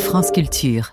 France Culture.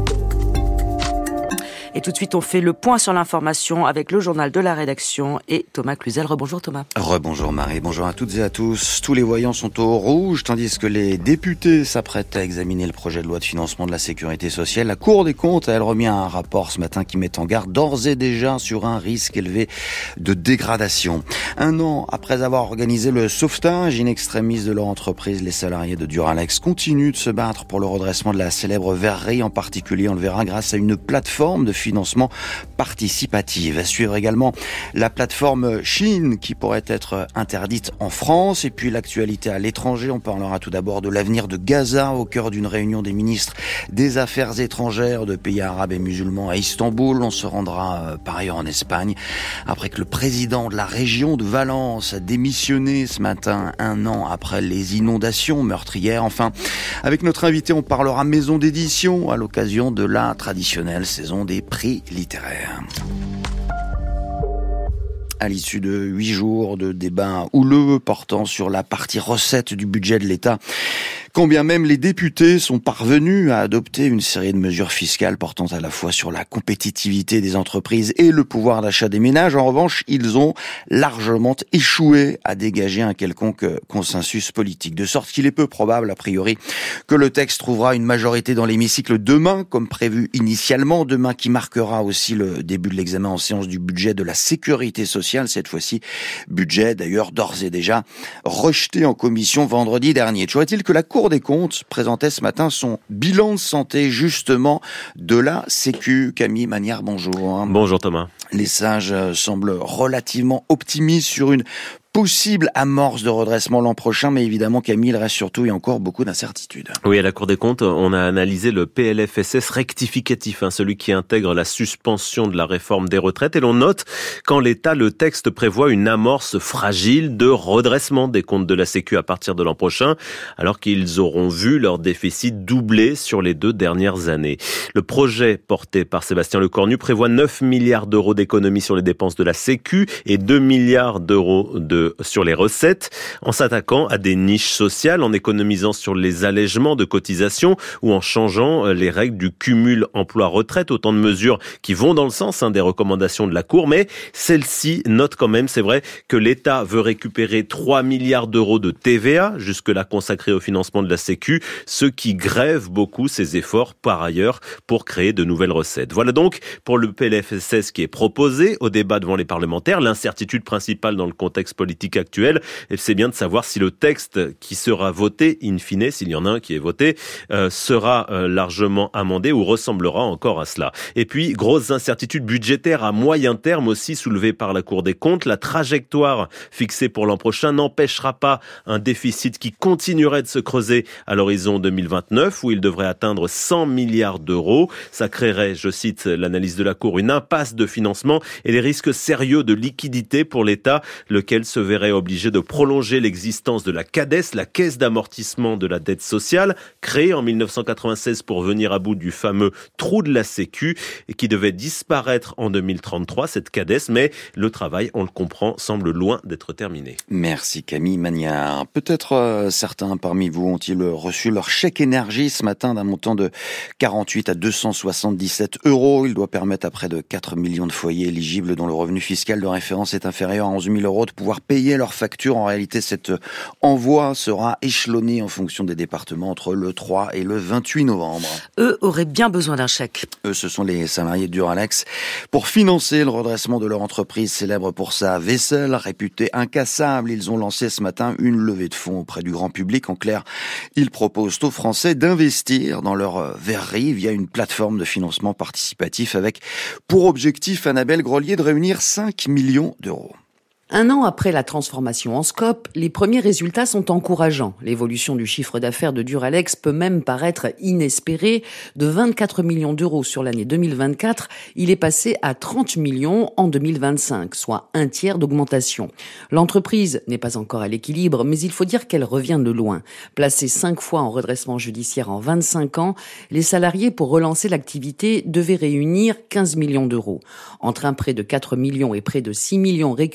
Et tout de suite, on fait le point sur l'information avec le journal de la rédaction et Thomas Cluzel. Rebonjour Thomas. Rebonjour Marie, bonjour à toutes et à tous. Tous les voyants sont au rouge, tandis que les députés s'apprêtent à examiner le projet de loi de financement de la sécurité sociale. La Cour des comptes a, elle, remis un rapport ce matin qui met en garde d'ores et déjà sur un risque élevé de dégradation. Un an après avoir organisé le sauvetage in extremis de leur entreprise, les salariés de Duralex continuent de se battre pour le redressement de la célèbre verrerie. En particulier, on le verra, grâce à une plateforme de financement participative. À suivre également la plateforme Chine qui pourrait être interdite en France. Et puis l'actualité à l'étranger. On parlera tout d'abord de l'avenir de Gaza au cœur d'une réunion des ministres des Affaires étrangères de pays arabes et musulmans à Istanbul. On se rendra par ailleurs en Espagne après que le président de la région de Valence a démissionné ce matin, un an après les inondations meurtrières. Enfin, avec notre invité, on parlera maison d'édition à l'occasion de la traditionnelle saison des prix littéraires. À l'issue de 8 jours de débats houleux portant sur la partie recette du budget de l'État, quand bien même les députés sont parvenus à adopter une série de mesures fiscales portant à la fois sur la compétitivité des entreprises et le pouvoir d'achat des ménages, en revanche, ils ont largement échoué à dégager un quelconque consensus politique. De sorte qu'il est peu probable, a priori, que le texte trouvera une majorité dans l'hémicycle demain, comme prévu initialement, demain qui marquera aussi le début de l'examen en séance du budget de la sécurité sociale, cette fois-ci budget d'ailleurs d'ores et déjà rejeté en commission vendredi dernier. Toujours est-il que la Cour des comptes présentait ce matin son bilan de santé justement de la Sécu. Camille Magnard, bonjour. Bonjour Thomas. Les sages semblent relativement optimistes sur une possible amorce de redressement l'an prochain, mais évidemment Camille, il reste surtout et encore beaucoup d'incertitudes. Oui, à la Cour des comptes, on a analysé le PLFSS rectificatif, celui qui intègre la suspension de la réforme des retraites, et l'on note qu'en l'état, le texte prévoit une amorce fragile de redressement des comptes de la Sécu à partir de l'an prochain, alors qu'ils auront vu leur déficit doubler sur les 2 dernières années. Le projet porté par Sébastien Lecornu prévoit 9 milliards d'euros d'économies sur les dépenses de la Sécu et 2 milliards d'euros sur les recettes, en s'attaquant à des niches sociales, en économisant sur les allègements de cotisations ou en changeant les règles du cumul emploi-retraite, autant de mesures qui vont dans le sens des recommandations de la Cour, mais celle-ci note quand même, c'est vrai, que l'État veut récupérer 3 milliards d'euros de TVA, jusque-là consacrés au financement de la Sécu, ce qui grève beaucoup ses efforts par ailleurs pour créer de nouvelles recettes. Voilà donc pour le PLFSS qui est proposé au débat devant les parlementaires. L'incertitude principale dans le contexte politique actuelle, c'est bien de savoir si le texte qui sera voté, in fine, s'il y en a un qui est voté, sera largement amendé ou ressemblera encore à cela. Et puis, grosse incertitude budgétaire à moyen terme aussi soulevée par la Cour des comptes. La trajectoire fixée pour l'an prochain n'empêchera pas un déficit qui continuerait de se creuser à l'horizon 2029, où il devrait atteindre 100 milliards d'euros. Ça créerait, je cite l'analyse de la Cour, une impasse de financement et des risques sérieux de liquidité pour l'État, lequel se verrait obligé de prolonger l'existence de la CADES, la caisse d'amortissement de la dette sociale, créée en 1996 pour venir à bout du fameux trou de la Sécu et qui devait disparaître en 2033, cette CADES, mais le travail, on le comprend, semble loin d'être terminé. Merci Camille Magnard. Peut-être certains parmi vous ont-ils reçu leur chèque énergie ce matin d'un montant de 48 à 277 euros. Il doit permettre à près de 4 millions de foyers éligibles dont le revenu fiscal de référence est inférieur à 11 000 euros de pouvoir payer leurs factures. En réalité, cet envoi sera échelonné en fonction des départements entre le 3 et le 28 novembre. Eux auraient bien besoin d'un chèque. Eux, ce sont les salariés de Duralex. Pour financer le redressement de leur entreprise célèbre pour sa vaisselle, réputée incassable, ils ont lancé ce matin une levée de fonds auprès du grand public. En clair, ils proposent aux Français d'investir dans leur verrerie via une plateforme de financement participatif avec pour objectif, Annabelle Grelier, de réunir 5 millions d'euros. Un an après la transformation en Scope, les premiers résultats sont encourageants. L'évolution du chiffre d'affaires de Duralex peut même paraître inespérée. De 24 millions d'euros sur l'année 2024, il est passé à 30 millions en 2025, soit un tiers d'augmentation. L'entreprise n'est pas encore à l'équilibre, mais il faut dire qu'elle revient de loin. Placée 5 fois en redressement judiciaire en 25 ans, les salariés, pour relancer l'activité, devaient réunir 15 millions d'euros. Entre un prêt de 4 millions et près de 6 millions récupérés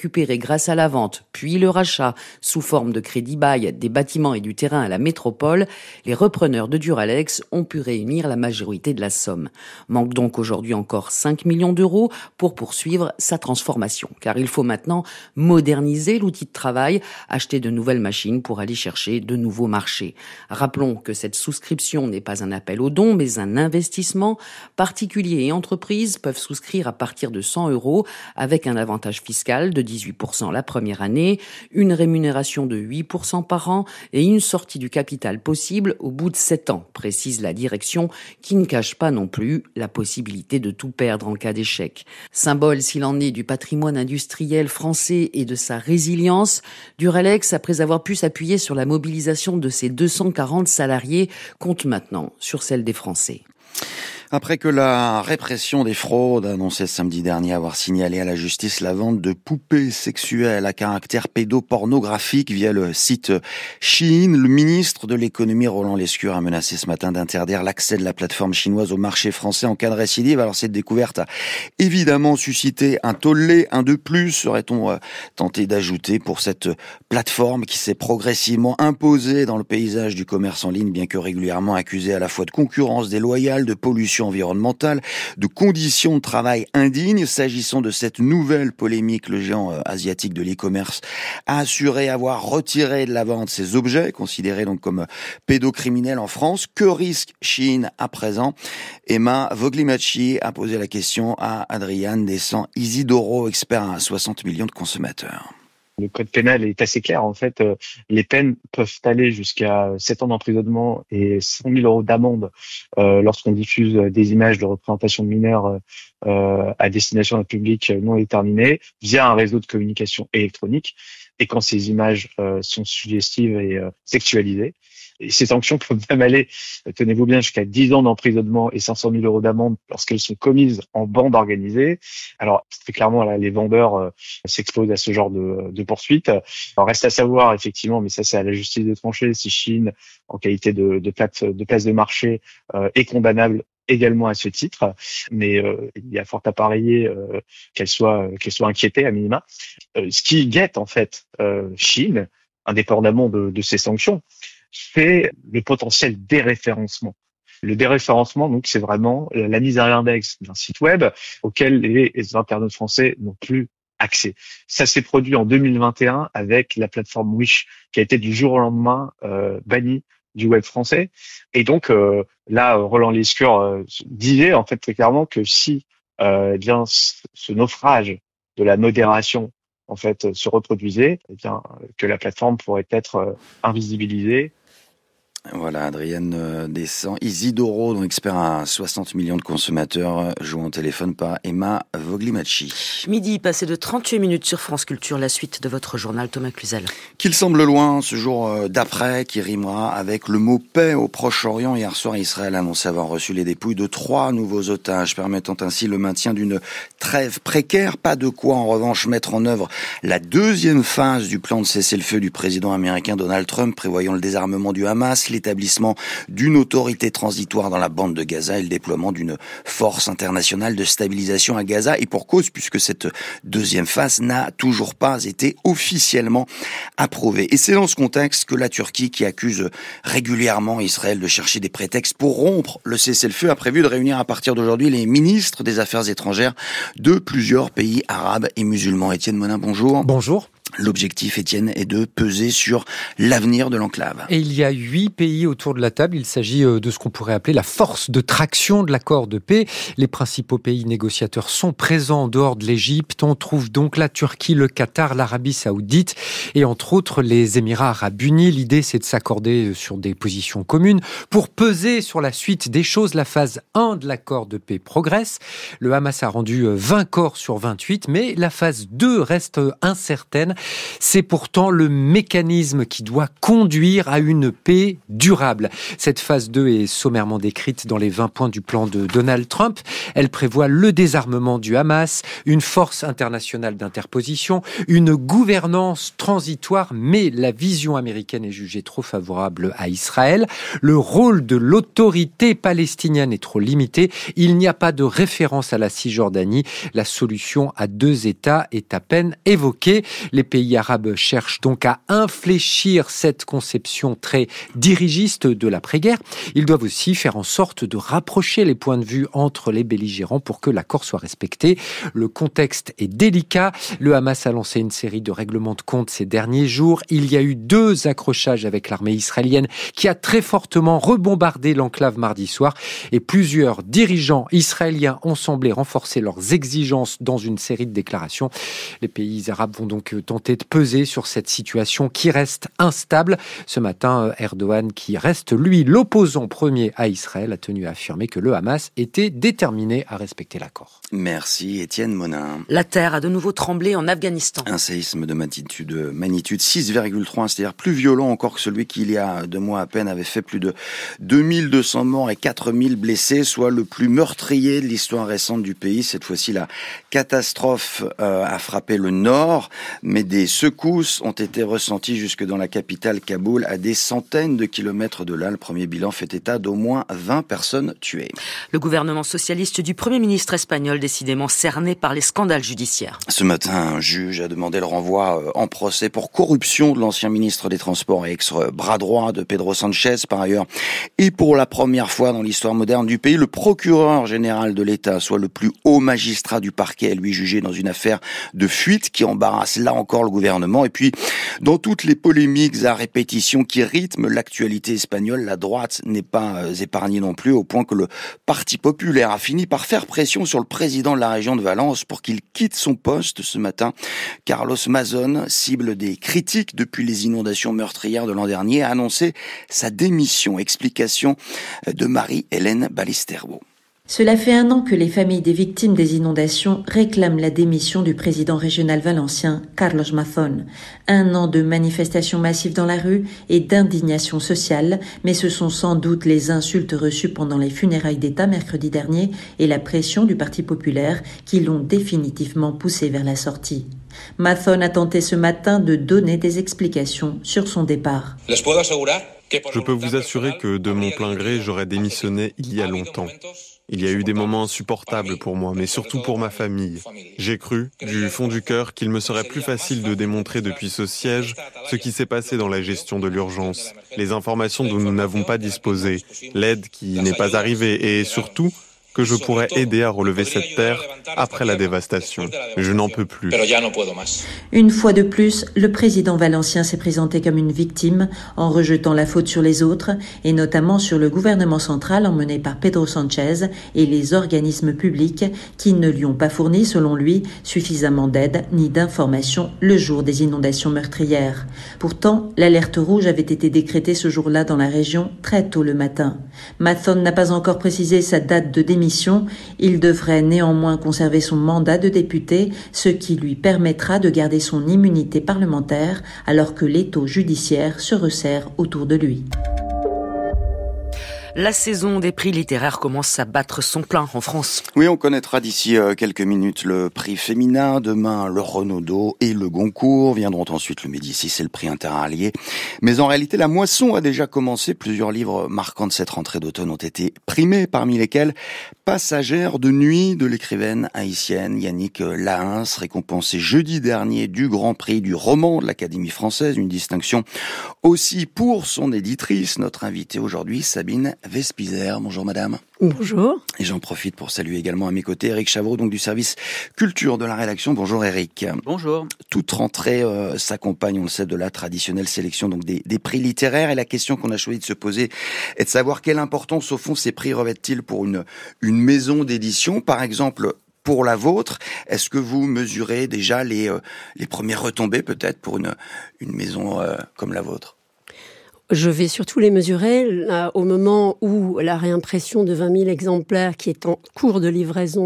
grâce à la vente, puis le rachat, sous forme de crédit-bail, des bâtiments et du terrain à la métropole, les repreneurs de Duralex ont pu réunir la majorité de la somme. Manque donc aujourd'hui encore 5 millions d'euros pour poursuivre sa transformation. Car il faut maintenant moderniser l'outil de travail, acheter de nouvelles machines pour aller chercher de nouveaux marchés. Rappelons que cette souscription n'est pas un appel aux dons, mais un investissement. Particuliers et entreprises peuvent souscrire à partir de 100 euros avec un avantage fiscal de 18% la première année, une rémunération de 8% par an et une sortie du capital possible au bout de 7 ans, précise la direction, qui ne cache pas non plus la possibilité de tout perdre en cas d'échec. Symbole, s'il en est, du patrimoine industriel français et de sa résilience, Duralex, après avoir pu s'appuyer sur la mobilisation de ses 240 salariés, compte maintenant sur celle des Français. Après que la répression des fraudes annonçait samedi dernier avoir signalé à la justice la vente de poupées sexuelles à caractère pédopornographique via le site Shein, le ministre de l'économie Roland Lescure a menacé ce matin d'interdire l'accès de la plateforme chinoise au marché français en cas de récidive. Alors cette découverte a évidemment suscité un tollé, un de plus, serait-on tenté d'ajouter, pour cette plateforme qui s'est progressivement imposée dans le paysage du commerce en ligne, bien que régulièrement accusée à la fois de concurrence déloyale, de pollution environnementale, de conditions de travail indignes. S'agissant de cette nouvelle polémique, le géant asiatique de l'e-commerce a assuré avoir retiré de la vente ces objets, considérés donc comme pédocriminels en France. Que risque Shein à présent? Emma Voglimachi a posé la question à Adriane Descent-Isidoro, expert à 60 millions de consommateurs. Le code pénal est assez clair. En fait, les peines peuvent aller jusqu'à 7 ans d'emprisonnement et 100 000 euros d'amende lorsqu'on diffuse des images de représentation de mineurs à destination d'un public non déterminé via un réseau de communication électronique, et quand ces images sont suggestives et sexualisées. Et ces sanctions peuvent même aller, tenez-vous bien, jusqu'à 10 ans d'emprisonnement et 500 000 euros d'amende lorsqu'elles sont commises en bande organisée. Alors, très clairement, là, les vendeurs s'exposent à ce genre de poursuites. Alors, reste à savoir, effectivement, mais ça, c'est à la justice de trancher, si Shein, en qualité de place de marché, est condamnable également à ce titre, mais il y a fort à parier qu'elle soit inquiétée à minima. Ce qui guette, en fait, Shein, indépendamment de ces sanctions, c'est le potentiel déréférencement. Le déréférencement, donc, c'est vraiment la mise à l'index d'un site web auquel les internautes français n'ont plus accès. Ça s'est produit en 2021 avec la plateforme Wish, qui a été du jour au lendemain bannie du web français. Et donc, là, Roland Lescure disait, en fait, très clairement que si bien ce naufrage de la modération, en fait, se reproduisait, eh bien, que la plateforme pourrait être invisibilisée. Voilà, Adrienne Descent-Isidoro, donc expert à 60 millions de consommateurs, joué au téléphone par Emma Voglimachi. Midi, passé de 38 minutes sur France Culture, la suite de votre journal, Thomas Cluzel. Qu'il semble loin, ce jour d'après, qui rimera avec le mot paix au Proche-Orient. Hier soir, Israël a annoncé avoir reçu les dépouilles de 3 nouveaux otages, permettant ainsi le maintien d'une trêve précaire. Pas de quoi, en revanche, mettre en œuvre la deuxième phase du plan de cessez-le-feu du président américain Donald Trump, prévoyant le désarmement du Hamas, l'établissement d'une autorité transitoire dans la bande de Gaza et le déploiement d'une force internationale de stabilisation à Gaza. Et pour cause, puisque cette deuxième phase n'a toujours pas été officiellement approuvée. Et c'est dans ce contexte que la Turquie, qui accuse régulièrement Israël de chercher des prétextes pour rompre le cessez-le-feu, a prévu de réunir à partir d'aujourd'hui les ministres des Affaires étrangères de plusieurs pays arabes et musulmans. Étienne Monin, bonjour. Bonjour. L'objectif, Étienne, est de peser sur l'avenir de l'enclave. Et il y a 8 pays autour de la table. Il s'agit de ce qu'on pourrait appeler la force de traction de l'accord de paix. Les principaux pays négociateurs sont présents en dehors de l'Égypte. On trouve donc la Turquie, le Qatar, l'Arabie Saoudite et entre autres les Émirats Arabes Unis. L'idée, c'est de s'accorder sur des positions communes pour peser sur la suite des choses. La phase 1 de l'accord de paix progresse. Le Hamas a rendu 20 corps sur 28, mais la phase 2 reste incertaine. C'est pourtant le mécanisme qui doit conduire à une paix durable. Cette phase 2 est sommairement décrite dans les 20 points du plan de Donald Trump. Elle prévoit le désarmement du Hamas, une force internationale d'interposition, une gouvernance transitoire, mais la vision américaine est jugée trop favorable à Israël. Le rôle de l'autorité palestinienne est trop limité. Il n'y a pas de référence à la Cisjordanie. La solution à 2 États est à peine évoquée. Les pays arabes cherchent donc à infléchir cette conception très dirigiste de l'après-guerre. Ils doivent aussi faire en sorte de rapprocher les points de vue entre les belligérants pour que l'accord soit respecté. Le contexte est délicat. Le Hamas a lancé une série de règlements de compte ces derniers jours. Il y a eu 2 accrochages avec l'armée israélienne qui a très fortement rebombardé l'enclave mardi soir et plusieurs dirigeants israéliens ont semblé renforcer leurs exigences dans une série de déclarations. Les pays arabes vont donc tenter de peser sur cette situation qui reste instable. Ce matin, Erdogan, qui reste lui l'opposant premier à Israël, a tenu à affirmer que le Hamas était déterminé à respecter l'accord. Merci Étienne Monin. La terre a de nouveau tremblé en Afghanistan. Un séisme de magnitude 6,3, c'est-à-dire plus violent encore que celui qui il y a 2 mois à peine avait fait plus de 2200 morts et 4000 blessés, soit le plus meurtrier de l'histoire récente du pays. Cette fois-ci, la catastrophe a frappé le nord, mais des secousses ont été ressenties jusque dans la capitale Kaboul, à des centaines de kilomètres de là. Le premier bilan fait état d'au moins 20 personnes tuées. Le gouvernement socialiste du Premier ministre espagnol, décidément cerné par les scandales judiciaires. Ce matin, un juge a demandé le renvoi en procès pour corruption de l'ancien ministre des Transports et ex-bras droit de Pedro Sanchez, par ailleurs. Et pour la première fois dans l'histoire moderne du pays, le procureur général de l'État, soit le plus haut magistrat du parquet, est lui jugé dans une affaire de fuite qui embarrasse là encore le gouvernement. Et puis, dans toutes les polémiques à répétition qui rythment l'actualité espagnole, la droite n'est pas épargnée non plus, au point que le Parti populaire a fini par faire pression sur le président de la région de Valence pour qu'il quitte son poste ce matin. Carlos Mazón, cible des critiques depuis les inondations meurtrières de l'an dernier, a annoncé sa démission. Explication de Marie-Hélène Balisterbo. Cela fait 1 an que les familles des victimes des inondations réclament la démission du président régional valencien, Carlos Mazón. 1 an de manifestations massives dans la rue et d'indignation sociale, mais ce sont sans doute les insultes reçues pendant les funérailles d'État mercredi dernier et la pression du Parti populaire qui l'ont définitivement poussé vers la sortie. Mazón a tenté ce matin de donner des explications sur son départ. Je peux vous assurer que de mon plein gré, j'aurais démissionné il y a longtemps. Il y a eu des moments insupportables pour moi, mais surtout pour ma famille. J'ai cru, du fond du cœur, qu'il me serait plus facile de démontrer depuis ce siège ce qui s'est passé dans la gestion de l'urgence, les informations dont nous n'avons pas disposé, l'aide qui n'est pas arrivée et surtout que je pourrais aider à relever cette terre après la dévastation. Je n'en peux plus. Une fois de plus, le président valencien s'est présenté comme une victime en rejetant la faute sur les autres et notamment sur le gouvernement central emmené par Pedro Sanchez et les organismes publics qui ne lui ont pas fourni, selon lui, suffisamment d'aide ni d'informations le jour des inondations meurtrières. Pourtant, l'alerte rouge avait été décrétée ce jour-là dans la région très tôt le matin. Mazón n'a pas encore précisé sa date de démission. Il devrait néanmoins conserver son mandat de député, ce qui lui permettra de garder son immunité parlementaire alors que l'étau judiciaire se resserre autour de lui. La saison des prix littéraires commence à battre son plein en France. Oui, on connaîtra d'ici quelques minutes le prix féminin. Demain, le Renaudot et le Goncourt. Viendront ensuite le Médicis et le prix interallié. Mais en réalité, la moisson a déjà commencé. Plusieurs livres marquants de cette rentrée d'automne ont été primés, parmi lesquels Passagère de nuit de l'écrivaine haïtienne Yannick Lahens, récompensée jeudi dernier du Grand Prix du roman de l'Académie française. Une distinction aussi pour son éditrice. Notre invitée aujourd'hui, Sabine Vespizer. Bonjour madame. Bonjour. Et j'en profite pour saluer également à mes côtés Éric Chavreau, donc du service culture de la rédaction. Bonjour Éric. Bonjour. Toute rentrée s'accompagne, on le sait, de la traditionnelle sélection donc des prix littéraires. Et la question qu'on a choisi de se poser est de savoir quelle importance au fond ces prix revêtent-ils pour une maison d'édition, par exemple. Pour la vôtre, est-ce que vous mesurez déjà les premières retombées peut-être pour une maison comme la vôtre ? Je vais surtout les mesurer là, au moment où la réimpression de 20 000 exemplaires qui est en cours de livraison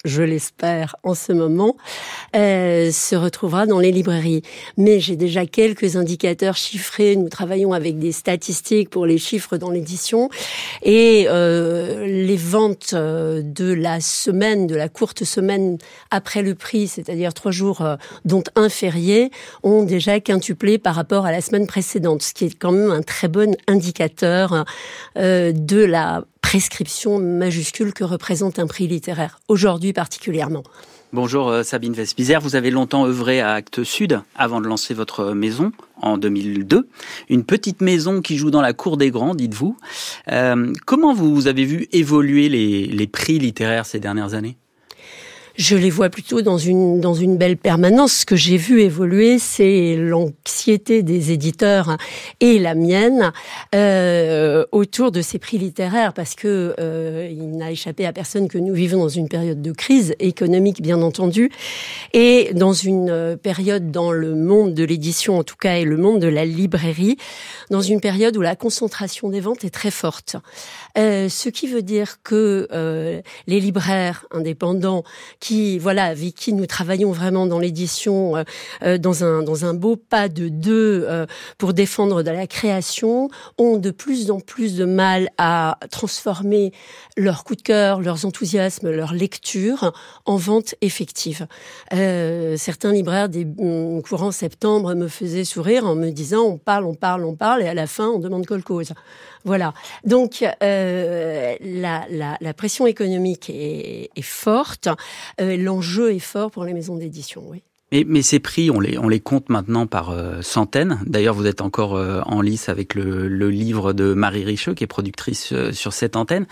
je l'espère, en ce moment, se retrouvera dans les librairies. Mais j'ai déjà quelques indicateurs chiffrés. Nous travaillons avec des statistiques pour les chiffres dans l'édition. Et les ventes de la courte semaine après le prix, c'est-à-dire 3 jours dont un férié, ont déjà quintuplé par rapport à la semaine précédente, ce qui est quand même un très bon indicateur de la prescription majuscule que représente un prix littéraire, aujourd'hui particulièrement. Bonjour Sabine Vespizer, vous avez longtemps œuvré à Actes Sud avant de lancer votre maison en 2002. Une petite maison qui joue dans la cour des grands, dites-vous. Comment vous avez vu évoluer les prix littéraires ces dernières années ? Je les vois plutôt dans une belle permanence. Ce que j'ai vu évoluer, c'est l'anxiété des éditeurs et la mienne autour de ces prix littéraires, parce que il n'a échappé à personne que nous vivons dans une période de crise économique, bien entendu, et dans une période dans le monde de l'édition, en tout cas, et le monde de la librairie, dans une période où la concentration des ventes est très forte. Ce qui veut dire que les libraires indépendants avec qui nous travaillons vraiment dans l'édition, dans un beau pas de deux pour défendre de la création, ont de plus en plus de mal à transformer leur coup de cœur, leurs enthousiasmes, leur lecture en vente effective. Certains libraires courant septembre me faisaient sourire en me disant on parle, et à la fin on demande cause. Voilà. Donc la pression économique est forte. L'enjeu est fort pour les maisons d'édition, oui. Mais ces prix, on les compte maintenant par centaines. D'ailleurs, vous êtes encore en lice avec le livre de Marie Richeux, qui est productrice sur cette antenne.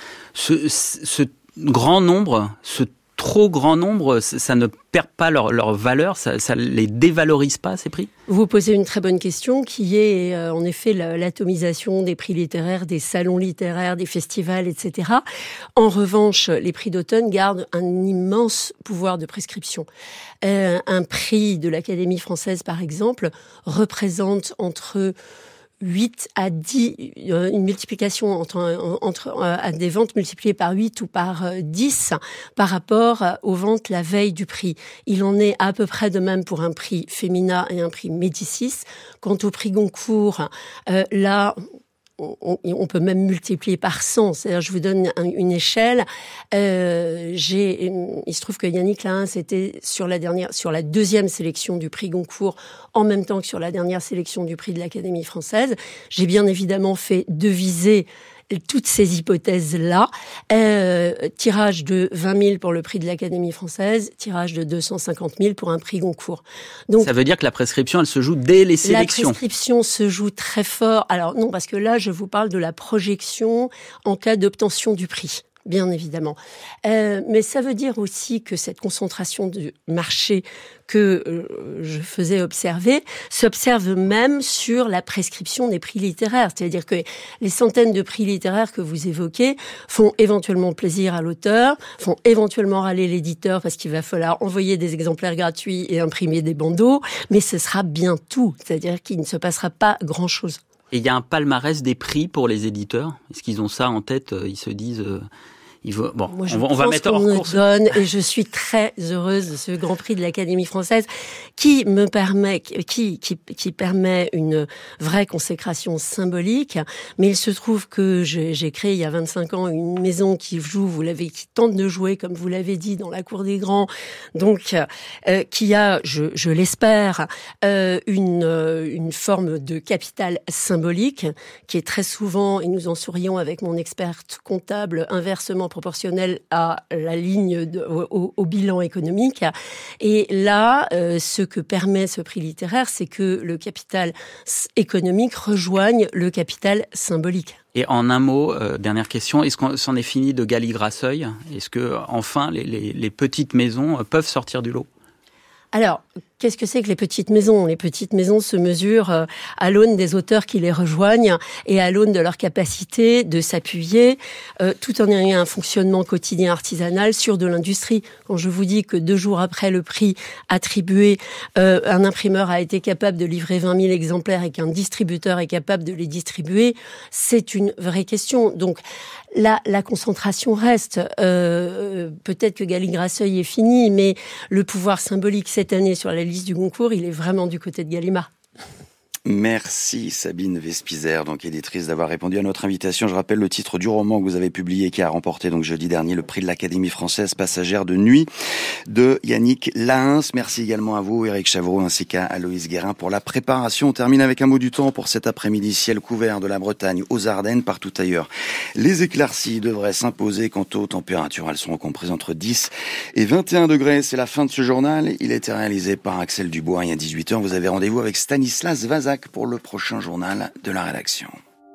Ce grand nombre, ce trop grand nombre, ça ne perd pas leur valeur, ça les dévalorise pas, ces prix ? Vous posez une très bonne question, qui est en effet l'atomisation des prix littéraires, des salons littéraires, des festivals, etc. En revanche, les prix d'automne gardent un immense pouvoir de prescription. Un prix de l'Académie française, par exemple, représente entre 8 à 10, une multiplication entre des ventes multipliées par 8 ou par 10 par rapport aux ventes la veille du prix. Il en est à peu près de même pour un prix Femina et un prix Médicis. Quant au prix Goncourt, là, on peut même multiplier par 100. C'est-à-dire, je vous donne une échelle. Il se trouve que Yannick Lahens était sur la deuxième sélection du prix Goncourt, en même temps que sur la dernière sélection du prix de l'Académie française. J'ai bien évidemment fait deviser toutes ces hypothèses-là. Tirage de 20 000 pour le prix de l'Académie française, tirage de 250 000 pour un prix Goncourt. Donc, ça veut dire que la prescription, elle se joue dès les sélections. La prescription se joue très fort. Alors non, parce que là, je vous parle de la projection en cas d'obtention du prix. Bien évidemment. Mais ça veut dire aussi que cette concentration du marché que je faisais observer s'observe même sur la prescription des prix littéraires. C'est-à-dire que les centaines de prix littéraires que vous évoquez font éventuellement plaisir à l'auteur, font éventuellement râler l'éditeur parce qu'il va falloir envoyer des exemplaires gratuits et imprimer des bandeaux, mais ce sera bien tout. C'est-à-dire qu'il ne se passera pas grand-chose. Et il y a un palmarès des prix pour les éditeurs. Est-ce qu'ils ont ça en tête ? Ils se disent... Moi, on va mettre hors course. Et je suis très heureuse de ce Grand Prix de l'Académie française qui me permet, qui permet une vraie consécration symbolique. Mais il se trouve que j'ai créé il y a 25 ans une maison qui tente de jouer, comme vous l'avez dit, dans la cour des grands. Donc, qui a, je l'espère, une forme de capital symbolique qui est très souvent, et nous en sourions avec mon experte comptable, inversement proportionnel à la ligne au bilan économique. Et là, ce que permet ce prix littéraire, c'est que le capital économique rejoigne le capital symbolique. Et en un mot, dernière question, est-ce qu'on s'en est fini de Galligrasseuil ? Est-ce que enfin les petites maisons peuvent sortir du lot ? Alors, qu'est-ce que c'est que les petites maisons ? Les petites maisons se mesurent à l'aune des auteurs qui les rejoignent et à l'aune de leur capacité de s'appuyer, tout en ayant un fonctionnement quotidien artisanal sur de l'industrie. Quand je vous dis que 2 jours après le prix attribué, un imprimeur a été capable de livrer 20 000 exemplaires et qu'un distributeur est capable de les distribuer, c'est une vraie question. Donc, la concentration reste. Peut-être que Galligrasseuil est fini, mais le pouvoir symbolique cette année sur la liste du Goncourt, il est vraiment du côté de Gallimard. Merci Sabine Vespizer, donc éditrice, d'avoir répondu à notre invitation. Je rappelle le titre du roman que vous avez publié, qui a remporté donc jeudi dernier le prix de l'Académie française, Passagère de nuit, de Yannick Lahens. Merci également à vous, Éric Chavreau, ainsi qu'à Aloïse Guérin pour la préparation. On termine avec un mot du temps pour cet après-midi. Ciel couvert de la Bretagne aux Ardennes, partout ailleurs. Les éclaircies devraient s'imposer. Quant aux températures, elles seront comprises entre 10 et 21 degrés. C'est la fin de ce journal. Il a été réalisé par Axel Dubois. Et à 18h, vous avez rendez-vous avec Stanislas Vazak pour le prochain journal de la rédaction.